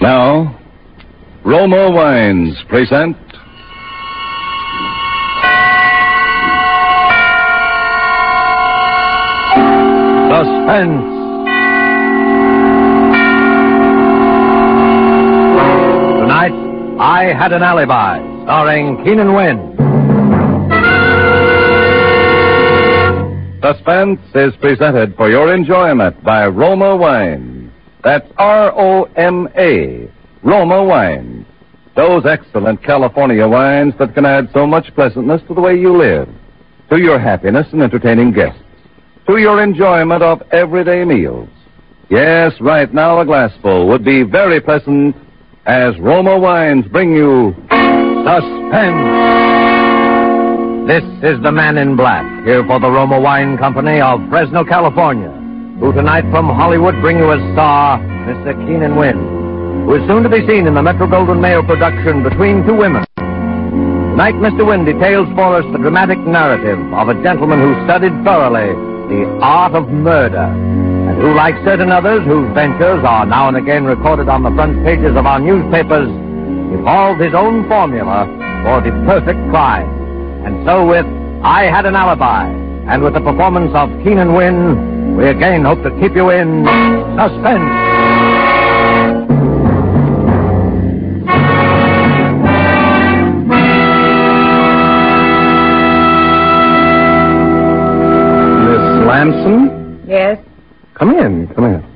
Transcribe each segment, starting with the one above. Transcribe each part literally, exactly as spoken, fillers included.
Now, Roma Wines present Suspense. Tonight, I Had an Alibi, starring Keenan Wynn. Suspense is presented for your enjoyment by Roma Wines. That's R O M A, Roma Wines. Those excellent California wines that can add so much pleasantness to the way you live, to your happiness in entertaining guests, to your enjoyment of everyday meals. Yes, right now a glassful would be very pleasant as Roma Wines bring you Suspense. This is the Man in Black, here for the Roma Wine Company of Fresno, California, who tonight from Hollywood bring you as star Mister Keenan Wynn, who is soon to be seen in the Metro-Goldwyn-Mayer production Between Two Women. Tonight, Mister Wynn details for us the dramatic narrative of a gentleman who studied thoroughly the art of murder, and who, like certain others whose ventures are now and again recorded on the front pages of our newspapers, evolved his own formula for the perfect crime. And so with I Had an Alibi, and with the performance of Keenan Wynn, we again hope to keep you in suspense. Miss Lamson? Yes? Come in, come in.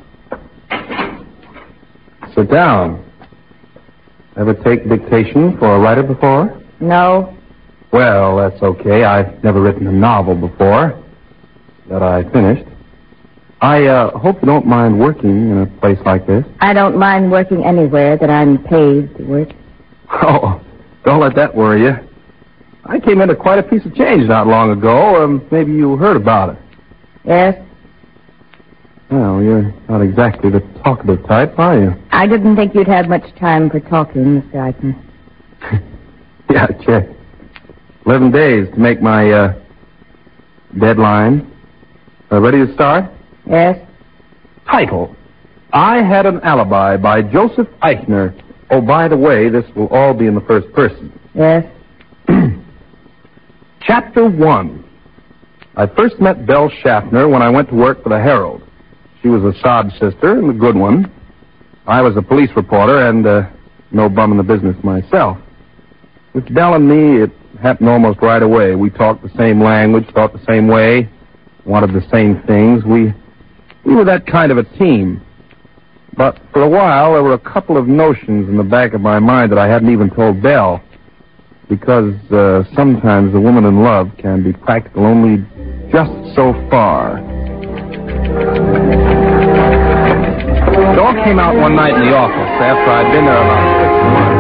Sit down. Ever take dictation for a writer before? No. Well, that's okay. I've never written a novel before that I finished. I uh, hope you don't mind working in a place like this. I don't mind working anywhere that I'm paid to work. Oh, don't let that worry you. I came into quite a piece of change not long ago. Um, maybe you heard about it. Yes? Well, you're not exactly the talkative type, are you? I didn't think you'd have much time for talking, Mister Eichner. Yeah, check. Eleven days to make my uh, deadline. Uh, ready to start? Yes? Title: I Had an Alibi by Joseph Eichner. Oh, by the way, this will all be in the first person. Yes? Chapter one. I first met Belle Schaffner when I went to work for the Herald. She was a sod sister and a good one. I was a police reporter and uh, no bum in the business myself. With Belle and me, it happened almost right away. We talked the same language, thought the same way, wanted the same things. We we were that kind of a team. But for a while, there were a couple of notions in the back of my mind that I hadn't even told Belle. Because uh, sometimes the woman in love can be practical only just so far. It all came out one night in the office after I'd been there about six months.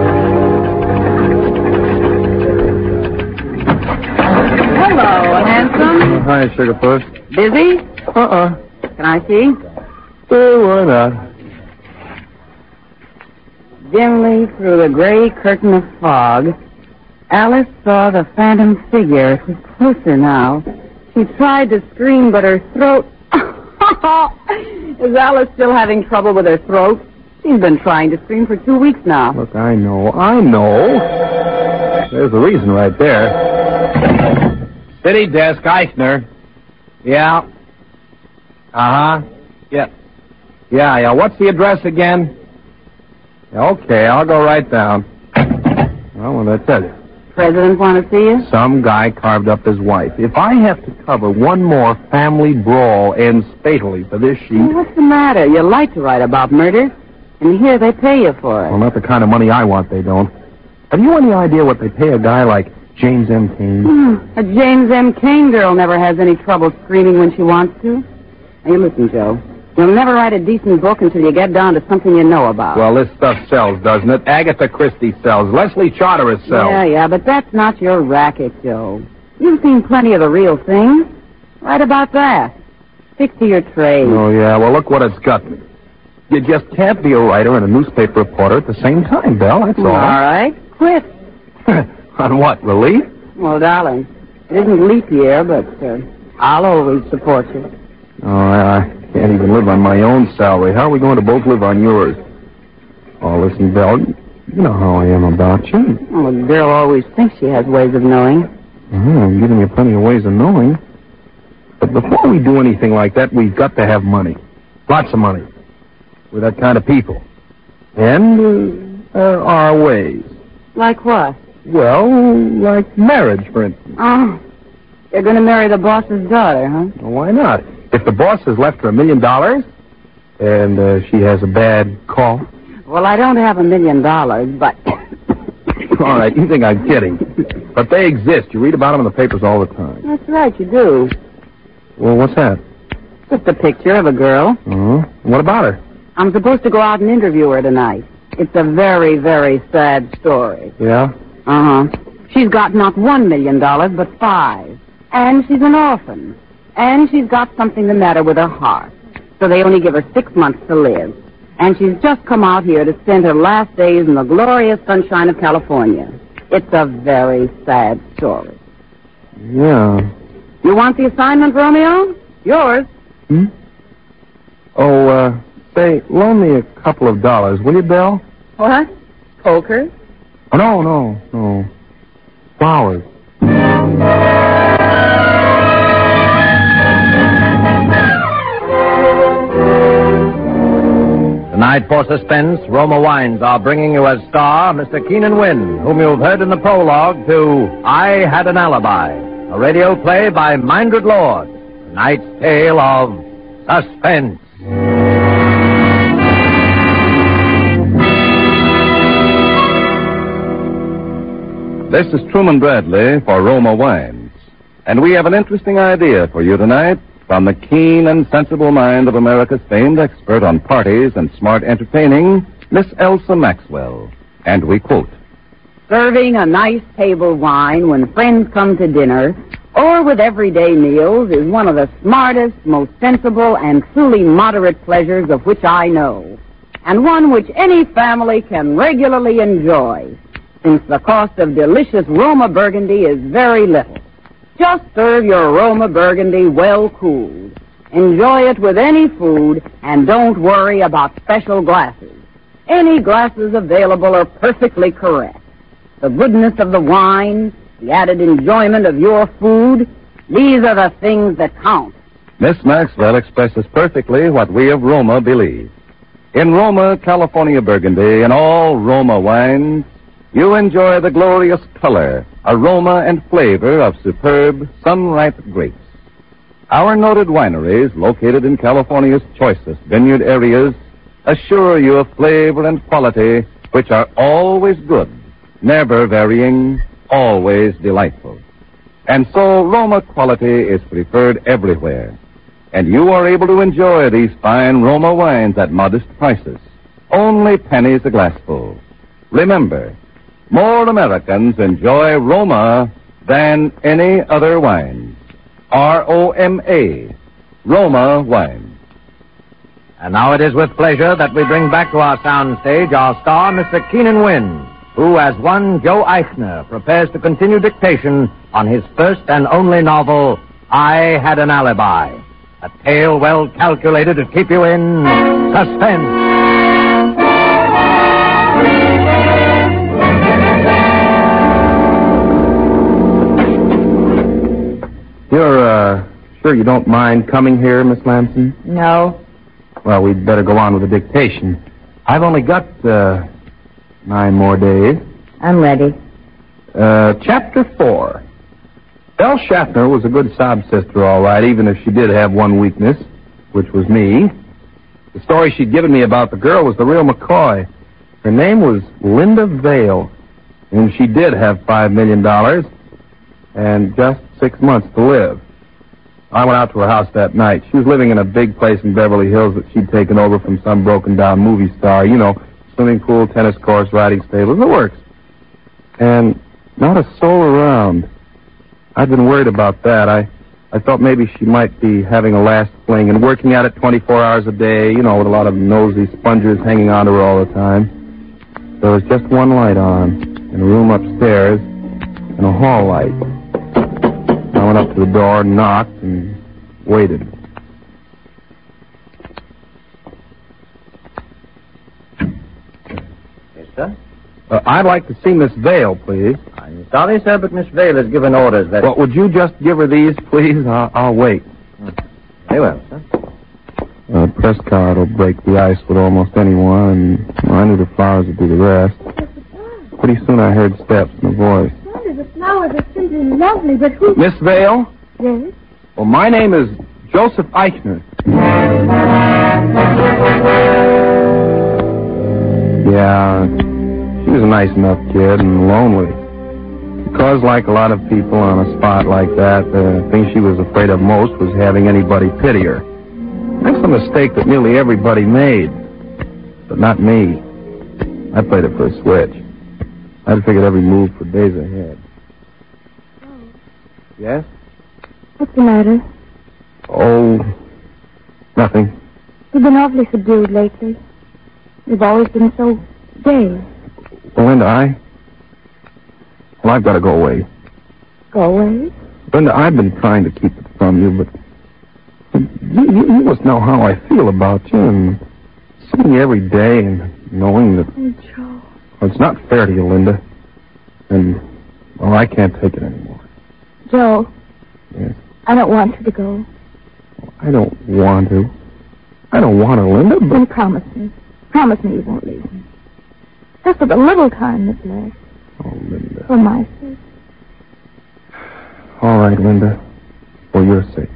Hello, handsome. Hi, Sugarfoot. Busy? Uh-uh. Can I see? Uh, why not? Dimly through the gray curtain of fog, Alice saw the phantom figure. It was closer now. She tried to scream, but her throat... Is Alice still having trouble with her throat? She's been trying to scream for two weeks now. Look, I know, I know. There's a reason right there. City desk, Eichner. Yeah. Uh-huh. Yeah. Yeah, yeah. What's the address again? Okay, I'll go right down. Well, what did I tell you? President want to see you? Some guy carved up his wife. If I have to cover one more family brawl ends fatally for this sheet... Well, what's the matter? You like to write about murder, and here they pay you for it. Well, not the kind of money I want, they don't. Have you any idea what they pay a guy like James M. Cain? Hmm. A James M. Cain girl never has any trouble screaming when she wants to. Now, you listen, Joe. You'll never write a decent book until you get down to something you know about. Well, this stuff sells, doesn't it? Agatha Christie sells. Leslie Charteris sells. Yeah, yeah, but that's not your racket, Joe. You've seen plenty of the real thing. Write about that. Stick to your trade. Oh, yeah. Well, look what it's got me. You just can't be a writer and a newspaper reporter at the same time, Belle. That's all. All right. Quit. On what, relief? Well, darling, it isn't leap year, but uh, I'll always support you. Oh, I, I can't even live on my own salary. How are we going to both live on yours? Oh, listen, Belle, you know how I am about you. Well, a girl always thinks she has ways of knowing. Uh-huh, I'm giving you plenty of ways of knowing. But before we do anything like that, we've got to have money. Lots of money. We're that kind of people. And uh, there are ways. Like what? Well, like marriage, for instance. Oh, you're going to marry the boss's daughter, huh? Well, why not? If the boss has left her a million dollars and uh, she has a bad cough. Well, I don't have a million dollars, but... All right, you think I'm kidding. But they exist. You read about them in the papers all the time. That's right, you do. Well, what's that? Just a picture of a girl. Uh-huh. What about her? I'm supposed to go out and interview her tonight. It's a very, very sad story. Yeah? Uh-huh. She's got not one million dollars, but five. And she's an orphan. And she's got something the matter with her heart. So they only give her six months to live. And she's just come out here to spend her last days in the glorious sunshine of California. It's a very sad story. Yeah. You want the assignment, Romeo? Yours. Hmm? Oh, uh, say, loan me a couple of dollars, will you, Belle? What? Poker? Oh, no, no, no. Flowers. Tonight, for suspense, Roma Wines are bringing you as star Mister Keenan Wynn, whom you've heard in the prologue to I Had an Alibi, a radio play by Mindred Lord, tonight's tale of suspense. This is Truman Bradley for Roma Wines, and we have an interesting idea for you tonight from the keen and sensible mind of America's famed expert on parties and smart entertaining, Miss Elsa Maxwell. And we quote, Serving a nice table wine when friends come to dinner or with everyday meals is one of the smartest, most sensible, and truly moderate pleasures of which I know, and one which any family can regularly enjoy, since the cost of delicious Roma Burgundy is very little. Just serve your Roma Burgundy well cooled. Enjoy it with any food, and don't worry about special glasses. Any glasses available are perfectly correct. The goodness of the wine, the added enjoyment of your food, these are the things that count. Miss Maxwell expresses perfectly what we of Roma believe. In Roma, California Burgundy, and all Roma wines, you enjoy the glorious color, aroma, and flavor of superb, sun-ripe grapes. Our noted wineries, located in California's choicest vineyard areas, assure you of flavor and quality which are always good, never varying, always delightful. And so Roma quality is preferred everywhere, and you are able to enjoy these fine Roma wines at modest prices, only pennies a glassful. Remember, more Americans enjoy Roma than any other wine. R O M A, Roma Wine. And now it is with pleasure that we bring back to our soundstage our star, Mister Keenan Wynn, who, as one Joe Eichner, prepares to continue dictation on his first and only novel, I Had an Alibi, a tale well calculated to keep you in suspense. You're, uh, sure you don't mind coming here, Miss Lamson? No. Well, we'd better go on with the dictation. I've only got, uh, nine more days. I'm ready. Uh, chapter four. Belle Schaffner was a good sob sister, all right, even if she did have one weakness, which was me. The story she'd given me about the girl was the real McCoy. Her name was Linda Vale, and she did have five million dollars and just six months to live. I went out to her house that night. She was living in a big place in Beverly Hills that she'd taken over from some broken-down movie star. You know, swimming pool, tennis courts, riding stables, the works. And not a soul around. I'd been worried about that. I, I thought maybe she might be having a last fling and working at it twenty-four hours a day, you know, with a lot of nosy spongers hanging on to her all the time. There was just one light on in a room upstairs and a hall light. I went up to the door, knocked, and waited. sir? Uh, I'd like to see Miss Vale, please. I'm sorry, sir, but Miss Vale has given orders that... Well, would you just give her these, please? I'll, I'll wait. Very well, sir. A press card will break the ice with almost anyone, and well, I knew the flowers would do the rest. Pretty soon I heard steps and a voice. Wonder, the flowers are simply lovely, but who... Miss Vale? Yes? Well, my name is Joseph Eichner. Yeah, she was a nice enough kid and lonely. Because, like a lot of people on a spot like that, the thing she was afraid of most was having anybody pity her. That's a mistake that nearly everybody made. But not me. I played it for a switch. I'd figured every move for days ahead. Oh. Yes? What's the matter? Oh, nothing. You've been awfully subdued lately. You've always been so gay. Well, Linda, I... Well, I've got to go away. Go away? Linda, I've been trying to keep it from you, but... You, you, you must know how I feel about you, and seeing you every day and knowing that... Oh, Joe. Well, it's not fair to you, Linda. And, well, I can't take it anymore. Joe. Yes? I don't want you to go. I don't want to. I don't want to, Linda, but... Then promise me. Promise me you won't leave me. Just for the little time that's left. Oh, Linda. For my sake. All right, Linda. For your sake.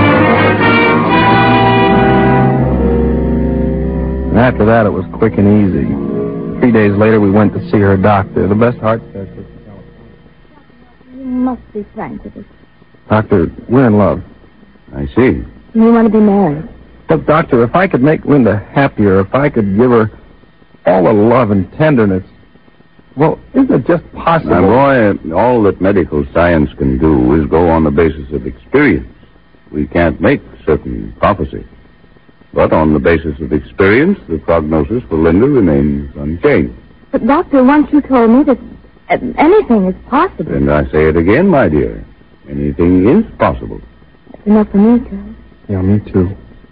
And after that, it was quick and easy. Three days later, we went to see her doctor, the best heart specialist in California. You must be frank with us. Doctor, we're in love. I see. You want to be married. Look, Doctor, if I could make Linda happier, if I could give her all the love and tenderness, well, isn't it just possible? Now, Roy, all that medical science can do is go on the basis of experience. We can't make certain prophecy. But on the basis of experience, the prognosis for Linda remains unchanged. But, Doctor, once you told me that uh, anything is possible. And I say it again, my dear. Anything is possible. That's enough for me, Joe. Yeah, me too.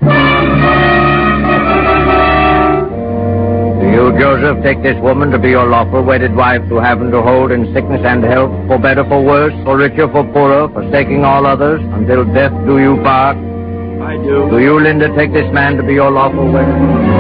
Do you, Joseph, take this woman to be your lawful wedded wife to have and to hold in sickness and health, for better, for worse, for richer, for poorer, forsaking all others, until death do you part? I do. Do you, Linda, take this man to be your lawful wedded?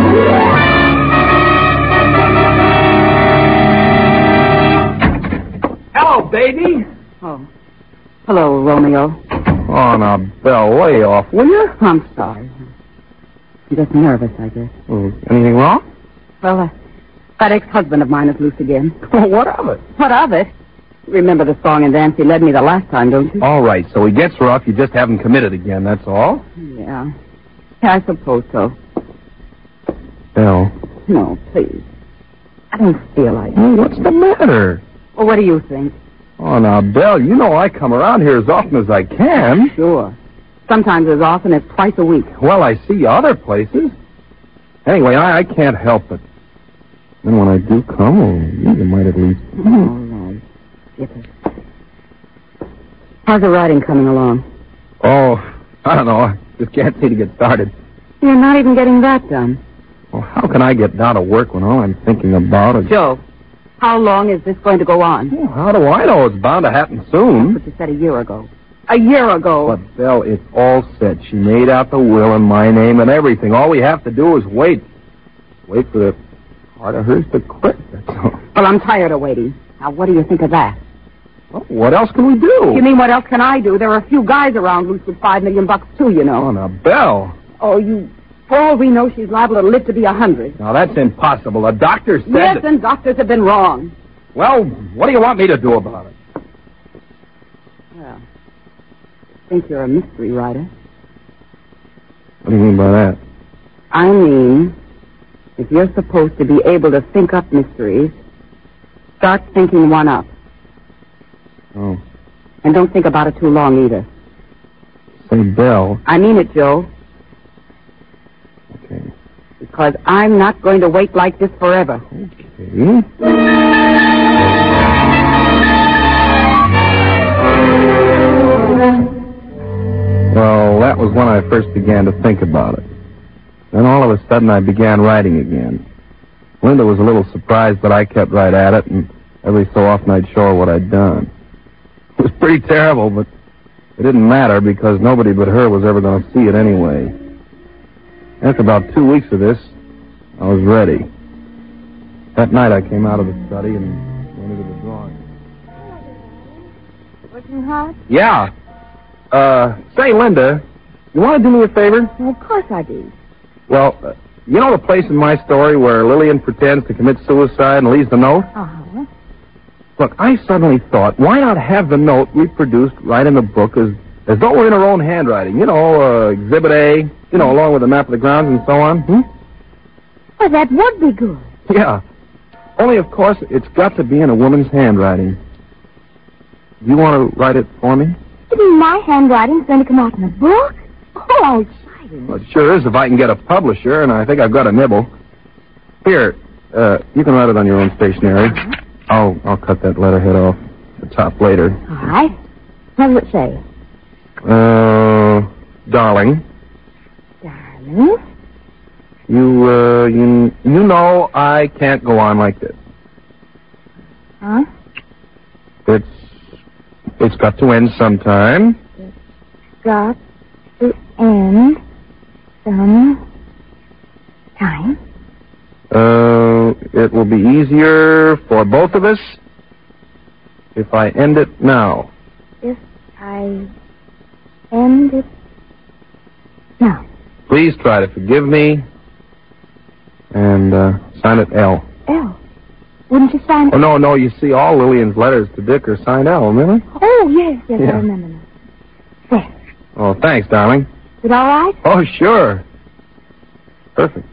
Hello, baby. Oh. Hello, Romeo. Oh, now, Belle, lay off, will you? I'm sorry. I'm just nervous, I guess. Oh, anything wrong? Well, uh, that ex-husband of mine is loose again. Well, what of it? What of it? Remember the song and dance he led me the last time, don't you? All right, so he gets rough. You just haven't committed again, that's all? Yeah. Yeah, I suppose so. Belle. No, please. I don't feel like it. Oh, what's the matter? Well, what do you think? Oh, now, Belle, you know I come around here as often as I can. Sure. Sometimes as often as twice a week. Well, I see you other places. Anyway, I, I can't help it. And when I do come, well, you might at least... All right. Get it. How's the writing coming along? Oh, I don't know. I just can't seem to get started. You're not even getting that done. Well, how can I get down to work when all I'm thinking about is... Joe, how long is this going to go on? Well, how do I know? It's bound to happen soon. That's what you said a year ago. A year ago. But, Belle, it's all set. She made out the will in my name and everything. All we have to do is wait. Wait for the heart of hers to quit, that's all. Well, I'm tired of waiting. Now, what do you think of that? Well, what else can we do? You mean what else can I do? There are a few guys around loose with five million bucks, too, you know. Oh, now, Belle. Oh, you... For all we know, she's liable to live to be a hundred. Now, that's impossible. A doctor said... Yes, that... and doctors have been wrong. Well, what do you want me to do about it? Well, I think you're a mystery writer. What do you mean by that? I mean, if you're supposed to be able to think up mysteries, start thinking one up. Oh. And don't think about it too long, either. Say, Belle. I mean it, Joe. Okay. Because I'm not going to wait like this forever. Okay. Well, that was when I first began to think about it. Then all of a sudden I began writing again. Linda was a little surprised, but I kept right at it, and every so often I'd show her what I'd done. It was pretty terrible, but it didn't matter because nobody but her was ever going to see it anyway. After about two weeks of this, I was ready. That night I came out of the study and went into the drawing room. Working hard? Yeah. Uh, say, Linda, you want to do me a favor? Well, of course I do. Well, uh, you know the place in my story where Lillian pretends to commit suicide and leaves the note? Uh-huh. Look, I suddenly thought, why not have the note reproduced right in the book as, as though we're in her own handwriting? You know, uh, Exhibit A, you know, along with the map of the grounds and so on. Hmm? Well, that would be good. Yeah. Only, of course, it's got to be in a woman's handwriting. You want to write it for me? You mean my handwriting's going to come out in a book? Oh, exciting. Well, it sure is if I can get a publisher, and I think I've got a nibble. Here, uh, you can write it on your own stationery. Uh-huh. I'll I'll cut that letterhead off the top later. All right. What does it say? Uh, darling. Darling? You, uh, you, you know I can't go on like this. Huh? It's, it's got to end sometime. It's got to end some time. Uh, it will be easier for both of us if I end it now. If I end it now. Please try to forgive me and uh, sign it L. L. Wouldn't you sign it? Oh, no, no, you see, all Lillian's letters to Dick are signed L, remember? Oh, yes, yes, Yeah. I remember now. There. Oh, thanks, darling. Is it all right? Oh, sure. Perfect.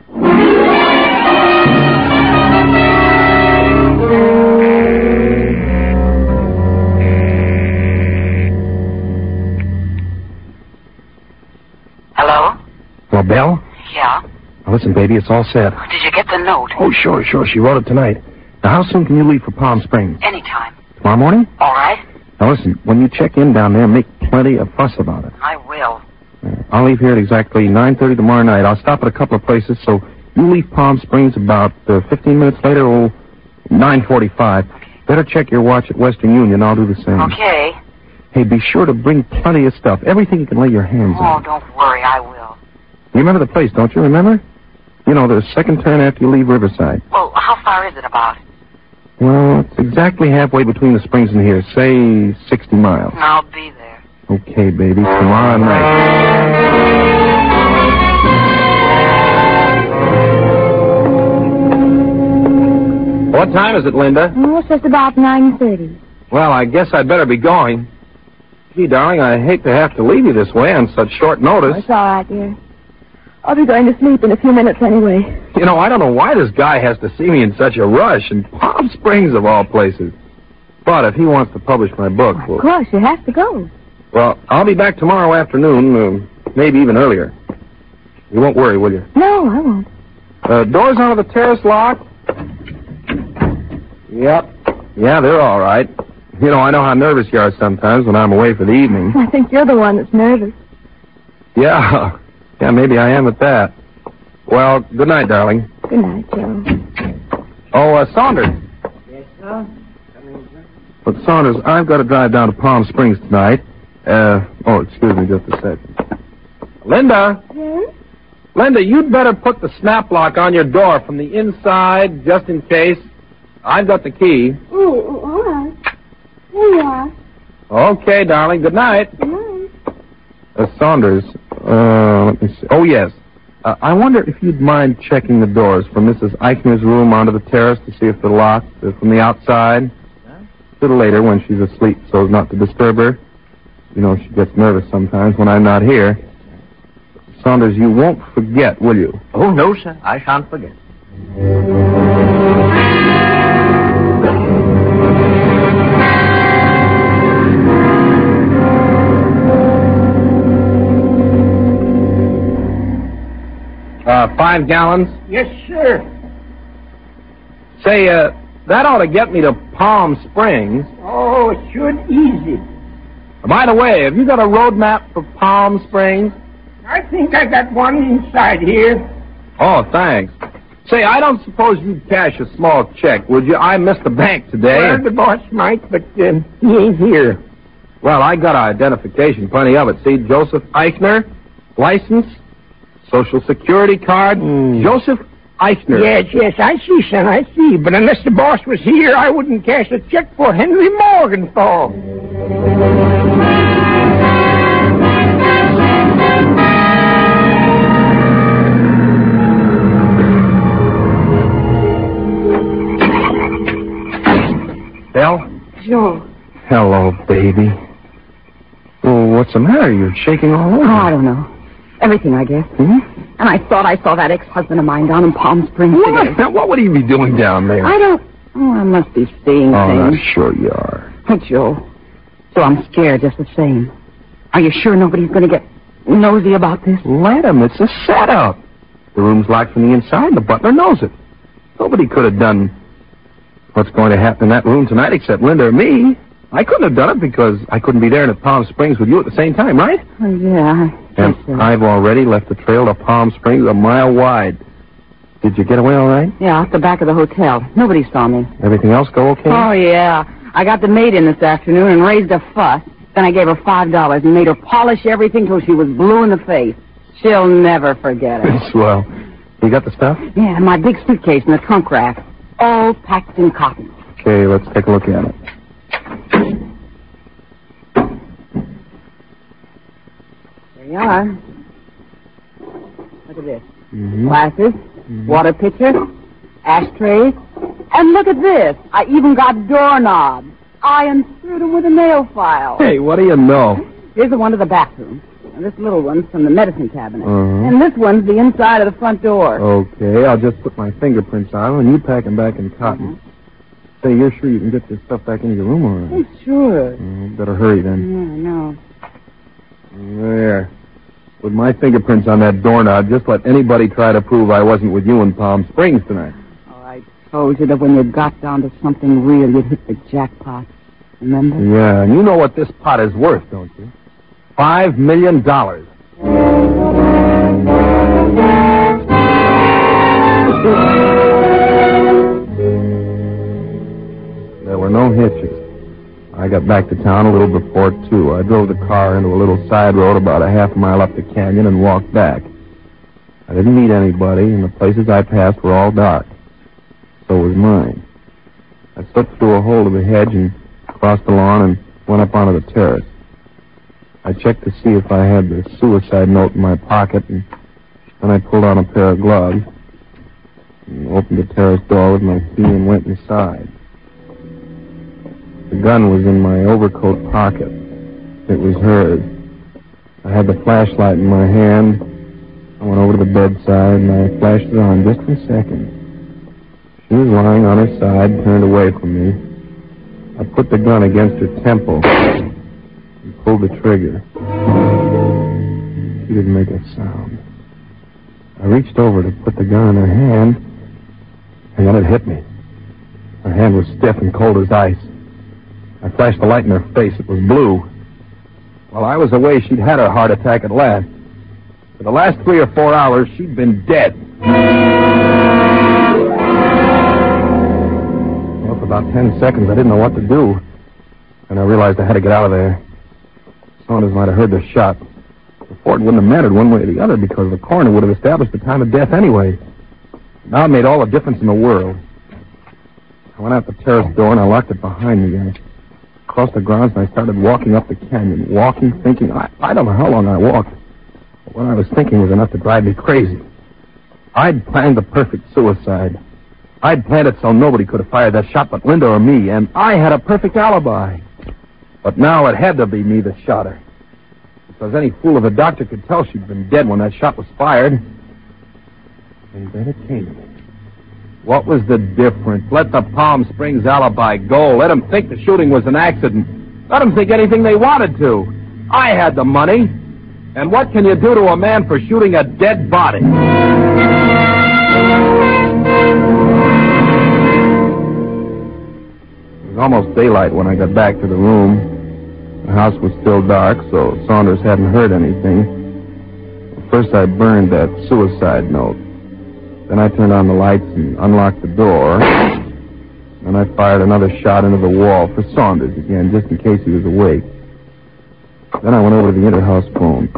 Hello? Well, Belle? Yeah? Now, listen, baby, it's all set. Did you get the note? Oh, sure, sure. She wrote it tonight. Now, how soon can you leave for Palm Springs? Anytime. Tomorrow morning? All right? Now, listen, when you check in down there, make plenty of fuss about it. I will. Uh, I'll leave here at exactly nine thirty tomorrow night. I'll stop at a couple of places, so you leave Palm Springs about uh, fifteen minutes later, or nine forty-five. Okay. Better check your watch at Western Union. I'll do the same. Okay. Hey, be sure to bring plenty of stuff. Everything you can lay your hands Oh, on. don't worry. I will. You remember the place, don't you? Remember? You know, the second turn after you leave Riverside. Well, how far is it about? Well, it's exactly halfway between the springs and here. Say sixty miles. I'll be there. Okay, baby. Tomorrow night. What time is it, Linda? Oh, it's just about nine thirty. Well, I guess I'd better be going. Gee, darling, I hate to have to leave you this way on such short Oh, notice. it's all right, dear. I'll be going to sleep in a few minutes anyway. You know, I don't know why this guy has to see me in such a rush, in Palm Springs of all places. But if he wants to publish my book, Of well, course, you have to go. well, I'll be back tomorrow afternoon, uh, maybe even earlier. You won't worry, will you? No, I won't. Uh, doors onto the terrace locked? Yep. Yeah, they're all right. You know, I know how nervous you are sometimes when I'm away for the evening. I think you're the one that's nervous. Yeah. Yeah, maybe I am at that. Well, good night, darling. Good night, Joe. Oh, uh, Saunders. Yes, sir? But, Saunders, I've got to drive down to Palm Springs tonight. Uh, oh, excuse me just a second. Linda? Yes? Linda, you'd better put the snap lock on your door from the inside, just in case. I've got the key. Oh, all right. Here you are. Okay, darling. Good night. Good night. Uh, Saunders, uh, let me see. Oh, yes. Uh, I wonder if you'd mind checking the doors from Missus Eichner's room onto the terrace to see if they're locked uh, from the outside. Huh? A little later when she's asleep so as not to disturb her. You know, she gets nervous sometimes when I'm not here. Saunders, you won't forget, will you? Oh, no, sir. I shan't forget. Uh, five gallons? Yes, sir. Say, uh, that ought to get me to Palm Springs. Oh, it should easy. By the way, have you got a road map for Palm Springs? I think I got one inside here. Oh, thanks. Say, I don't suppose you'd cash a small check, would you? I missed the bank today. Well, the boss might, but uh, he ain't here. Well, I got identification, plenty of it. See, Joseph Eichner, license, social security card, Mm. Joseph Eichner. Yes, yes, I see, son, I see. But unless the boss was here, I wouldn't cash a check for Henry Morgenthau. Belle? Joe. Hello, baby. Well, what's the matter? You're shaking all over. Oh, I don't know. Everything, I guess. Hmm? And I thought I saw that ex-husband of mine down in Palm Springs today. What? What would he be doing down there? I don't... Oh, I must be seeing Oh, I'm things. sure you are. Oh, Joe. So I'm scared just the same. Are you sure nobody's going to get nosy about this? Let him. It's a setup. The room's locked from the inside. The butler knows it. Nobody could have done what's going to happen in that room tonight except Linda or me. I couldn't have done it because I couldn't be there in Palm Springs with you at the same time, right? Oh, yeah. I And guess so. I've already left the trail to Palm Springs a mile wide. Did you get away all right? Yeah, off the back of the hotel. Nobody saw me. Everything else go okay? Oh, yeah. I got the maid in this afternoon and raised a fuss. Then I gave her five dollars and made her polish everything till she was blue in the face. She'll never forget it. Swell. You got the stuff? Yeah, and my big suitcase in the trunk rack. All packed in cotton. Okay, let's take a look at it. There you are. Look at this. Mm-hmm. Glasses, water pitcher, ashtrays, and look at this. I even got doorknobs. I inserted them with a nail file. Hey, what do you know? Here's the one to the bathroom. And this little one's from the medicine cabinet. Uh-huh. And this one's the inside of the front door. Okay, I'll just put my fingerprints on them, and you pack them back in cotton. Say, you're sure you can get this stuff back into your room, all right? Oh, sure. Uh, better hurry, then. Yeah, I know. There. With my fingerprints on that doorknob, just let anybody try to prove I wasn't with you in Palm Springs tonight. Oh, I told you that when you got down to something real, you'd hit the jackpot. Remember? Yeah, and you know what this pot is worth, don't you? Five million dollars. There were no hitches. I got back to town a little before two. I drove the car into a little side road about a half mile up the canyon and walked back. I didn't meet anybody, and the places I passed were all dark. So was mine. I slipped through a hole of the hedge and crossed the lawn and went up onto the terrace. I checked to see if I had the suicide note in my pocket, and then I pulled on a pair of gloves and opened the terrace door with my key and went inside. The gun was in my overcoat pocket. It was hers. I had the flashlight in my hand. I went over to the bedside, and I flashed it on just for a second. She was lying on her side, turned away from me. I put the gun against her temple and pulled the trigger. She didn't make a sound. I reached over to put the gun in her hand, and then it hit me. Her hand was stiff and cold as ice. I flashed the light in her face. It was blue. While I was away, she'd had her heart attack at last. For the last three or four hours, she'd been dead. Well, for about ten seconds, I didn't know what to do. And I realized I had to get out of there. Saunders might have heard the shot. Before, it wouldn't have mattered one way or the other because the coroner would have established the time of death anyway. Now it made all the difference in the world. I went out the terrace door and I locked it behind me. I crossed the grounds and I started walking up the canyon. Walking, thinking. I, I don't know how long I walked. But what I was thinking was enough to drive me crazy. I'd planned the perfect suicide. I'd planned it so nobody could have fired that shot but Linda or me, and I had a perfect alibi. But now it had to be me that shot her. Because any fool of a doctor could tell she'd been dead when that shot was fired. And then it came to me. What was the difference? Let the Palm Springs alibi go. Let them think the shooting was an accident. Let them think anything they wanted to. I had the money. And what can you do to a man for shooting a dead body? It was almost daylight when I got back to the room. The house was still dark, so Saunders hadn't heard anything. First, I burned that suicide note. Then I turned on the lights and unlocked the door. Then I fired another shot into the wall for Saunders again, just in case he was awake. Then I went over to the inter-house phone.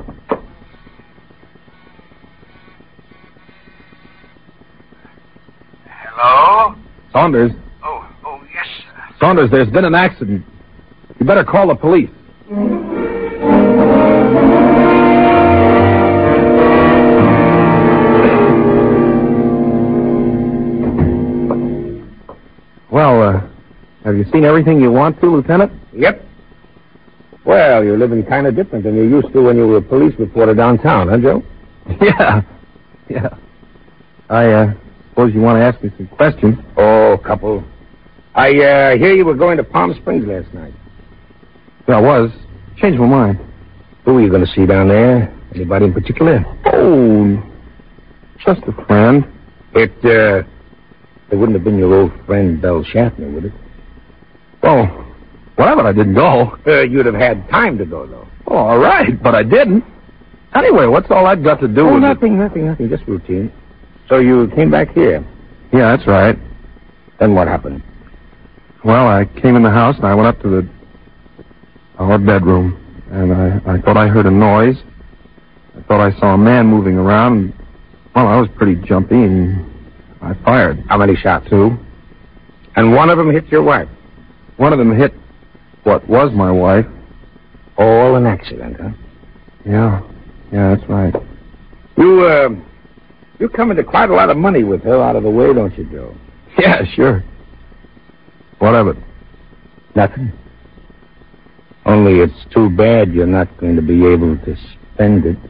Hello? Saunders. Oh, oh, yes, sir. Saunders, there's been an accident. You better call the police. Well, uh, have you seen everything you want to, Lieutenant? Yep. Well, you're living kind of different than you used to when you were a police reporter downtown, huh, Joe? Yeah. Yeah. I, uh, suppose you want to ask me some questions. Oh, a couple. I, uh, hear you were going to Palm Springs last night. Yeah, I was. Changed my mind. Who were you going to see down there? Anybody in particular? Oh, just a friend. It, uh, it wouldn't have been your old friend, Belle Schaffner, would it? Oh, whatever, I didn't go. Uh, you'd have had time to go, though. Oh, all right, but I didn't. Anyway, what's all that got to do oh, with nothing, it? nothing, nothing, just routine. So you came back here. Yeah, that's right. Then what happened? Well, I came in the house and I went up to the our bedroom, and I, I thought I heard a noise. I thought I saw a man moving around. And, well, I was pretty jumpy, and I fired. How many shots? Two. And one of them hit your wife? One of them hit what was my wife. All an accident, huh? Yeah. Yeah, that's right. You, uh, you come into quite a lot of money with her out of the way, don't you, Joe? Yeah, sure. What of it? Nothing. Only it's too bad you're not going to be able to spend it.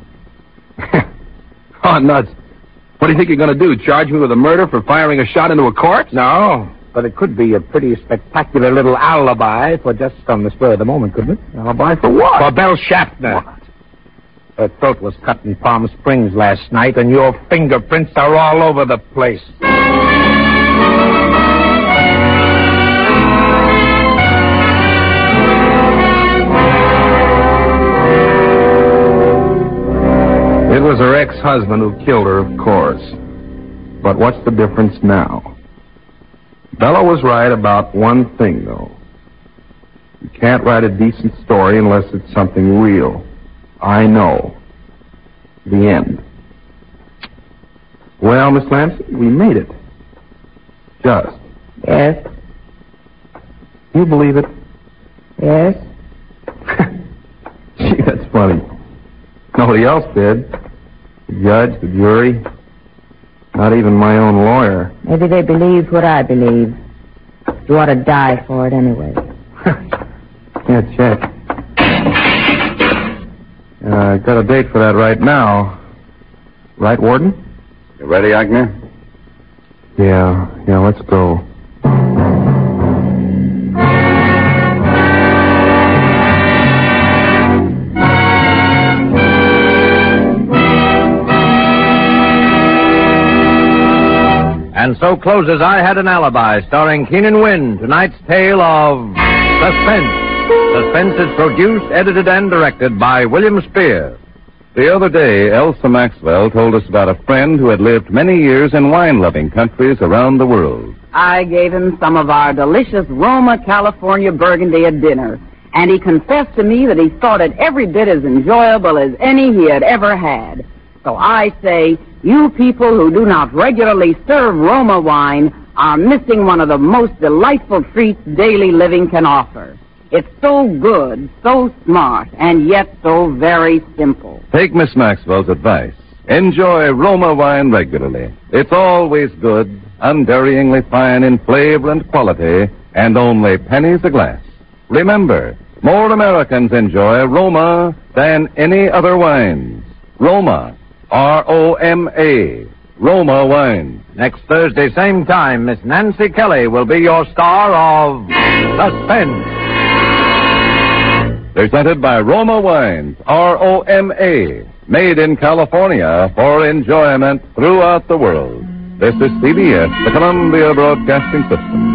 Oh, nuts. What do you think you're going to do, charge me with a murder for firing a shot into a corpse? No, but it could be a pretty spectacular little alibi for just on the spur of the moment, couldn't it? Alibi for what? For Belle Schaffner. What? Her throat was cut in Palm Springs last night, and your fingerprints are all over the place. It was her ex-husband who killed her, of course. But what's the difference now? Bella was right about one thing, though. You can't write a decent story unless it's something real. I know. The end. Well, Miss Lamson, we made it. Just. Yes. You believe it? Yes. Gee, that's funny. Nobody else did. The judge, the jury, not even my own lawyer. Maybe they believed what I believe. You ought to die for it anyway. Yeah, check. Uh, I got a date for that right now. Right, Warden? You ready, Agnew? Yeah, yeah, let's go. And so closes I Had an Alibi, starring Keenan Wynn, tonight's tale of Suspense. Suspense is produced, edited, and directed by William Spear. The other day, Elsa Maxwell told us about a friend who had lived many years in wine-loving countries around the world. I gave him some of our delicious Roma, California Burgundy at dinner, and he confessed to me that he thought it every bit as enjoyable as any he had ever had. So I say, you people who do not regularly serve Roma wine are missing one of the most delightful treats daily living can offer. It's so good, so smart, and yet so very simple. Take Miss Maxwell's advice. Enjoy Roma wine regularly. It's always good, unvaryingly fine in flavor and quality, and only pennies a glass. Remember, more Americans enjoy Roma than any other wines. Roma. R O M A. Roma wine. Next Thursday, same time, Miss Nancy Kelly will be your star of Suspense. Presented by Roma Wines, R O M A. Made in California for enjoyment throughout the world. This is C B S, the Columbia Broadcasting System.